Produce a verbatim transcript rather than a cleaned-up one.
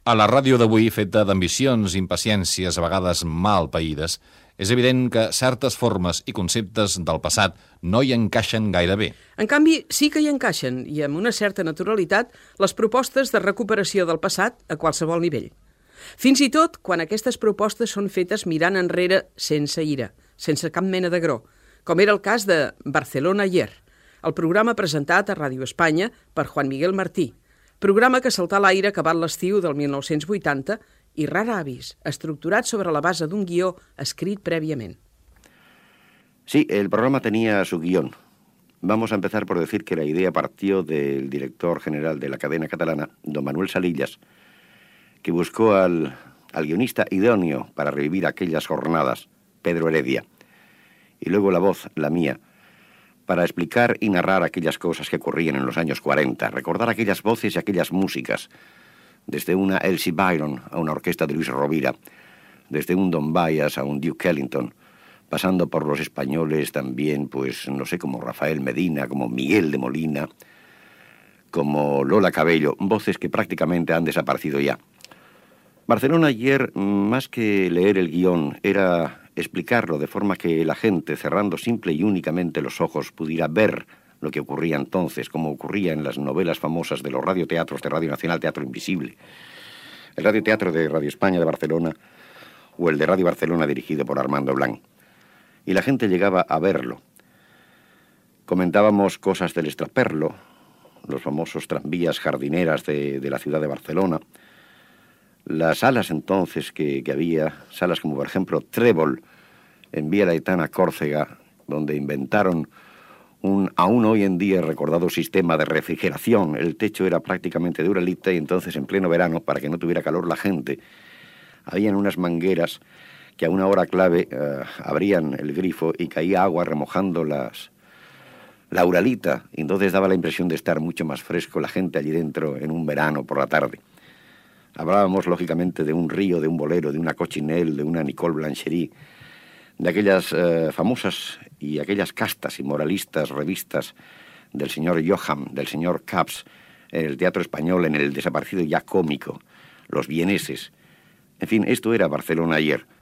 A la ràdio d'avui, feta d'ambicions i impaciències a vegades mal païdes, és evident que certes formes i conceptes del passat no hi encaixen gaire bé. En canvi, sí que hi encaixen, i amb una certa naturalitat, les propostes de recuperació del passat a qualsevol nivell. Fins i tot quan aquestes propostes són fetes mirant enrere sense ira, sense cap mena d'agró, com era el cas de Barcelona ayer, el programa presentat a Ràdio Espanya per Juan Miguel Martí, programa que saltà a l'aire acabat l'estiu del mil nou-cents vuitanta i rara avis, estructurat sobre la base d'un guió escrit prèviament. Sí, el programa tenía su guión. Vamos a empezar por decir que la idea partió del director general de la cadena catalana, don Manuel Salillas, que buscó al, al guionista idóneo para revivir aquellas jornadas, Pedro Heredia, y luego la voz, la mía, para explicar y narrar aquellas cosas que ocurrían en los años cuarenta, recordar aquellas voces y aquellas músicas, desde una Elsie Byron a una orquesta de Luis Rovira, desde un Don Byas a un Duke Ellington, pasando por los españoles también, pues no sé, como Rafael Medina, como Miguel de Molina, como Lola Cabello, voces que prácticamente han desaparecido ya. Barcelona ayer, más que leer el guión, era explicarlo de forma que la gente, cerrando simple y únicamente los ojos, pudiera ver lo que ocurría entonces, como ocurría en las novelas famosas de los radioteatros de Radio Nacional, Teatro Invisible, el radioteatro de Radio España de Barcelona o el de Radio Barcelona dirigido por Armando Blanc. Y la gente llegaba a verlo. Comentábamos cosas del extraperlo, los famosos tranvías jardineras de, de la ciudad de Barcelona, las salas entonces que, que había, salas como por ejemplo Trébol, en Vía Laetana, Córcega, donde inventaron un aún hoy en día recordado sistema de refrigeración. El techo era prácticamente de uralita y entonces en pleno verano, para que no tuviera calor la gente, habían unas mangueras que a una hora clave uh, abrían el grifo y caía agua remojando las, la uralita, y entonces daba la impresión de estar mucho más fresco la gente allí dentro en un verano por la tarde. Hablábamos, lógicamente, de un río, de un bolero, de una Cochinelle, de una Nicole Blancherie, de aquellas eh, famosas y aquellas castas y moralistas revistas del señor Johann, del señor Capps, en el teatro español, en el desaparecido ya cómico, los vieneses. En fin, esto era Barcelona ayer.